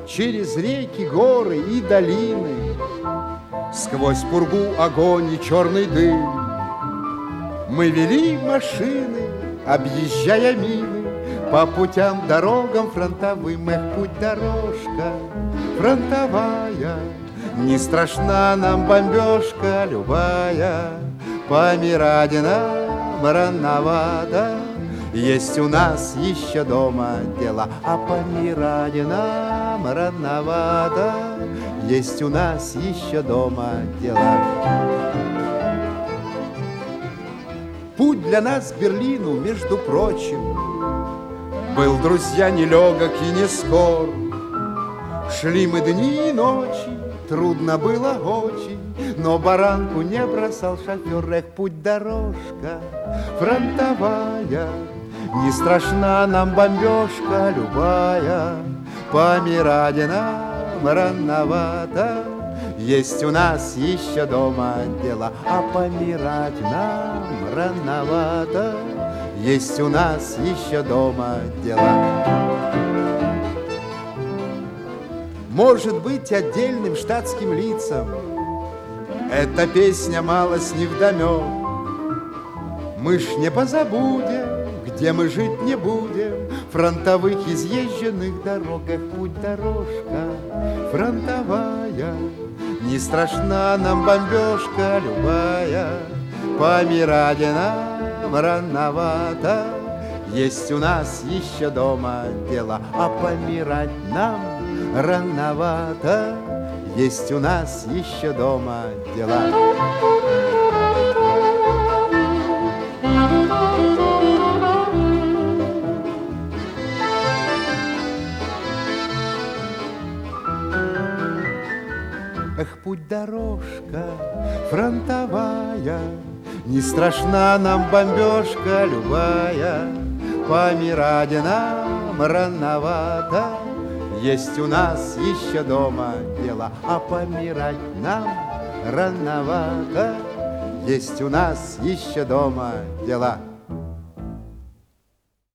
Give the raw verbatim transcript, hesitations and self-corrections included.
через реки, горы и долины, сквозь пургу, огонь и черный дым. Мы вели машины, объезжая мины, по путям, дорогам фронтовым. Эх, путь-дорожка фронтовая, не страшна нам бомбежка любая. Помирать нам рановато, есть у нас еще дома дела. А помирать нам рановато, есть у нас еще дома дела. Путь для нас к Берлину, между прочим, был, друзья, нелегок и не скор. Шли мы дни и ночи, трудно было очень, но баранку не бросал шофер. Эх, путь-дорожка фронтовая, не страшна нам бомбежка любая. Помирать нам рановато, есть у нас еще дома дела. А помирать нам рановато, есть у нас еще дома дела. Может быть, отдельным штатским лицам эта песня малость невдомек. Мы ж не позабудем, где мы жить не будем, фронтовых изъезженных дорогах. Путь-дорожка фронтовая, не страшна нам бомбежка любая. Помирать нам рановато, есть у нас еще дома дела. А помирать нам рановато, есть у нас еще дома дела. Эх, путь-дорожка фронтовая, не страшна нам бомбежка любая. Помирать нам рановато, есть у нас еще дома дела. А помирать нам рановато, есть у нас еще дома дела.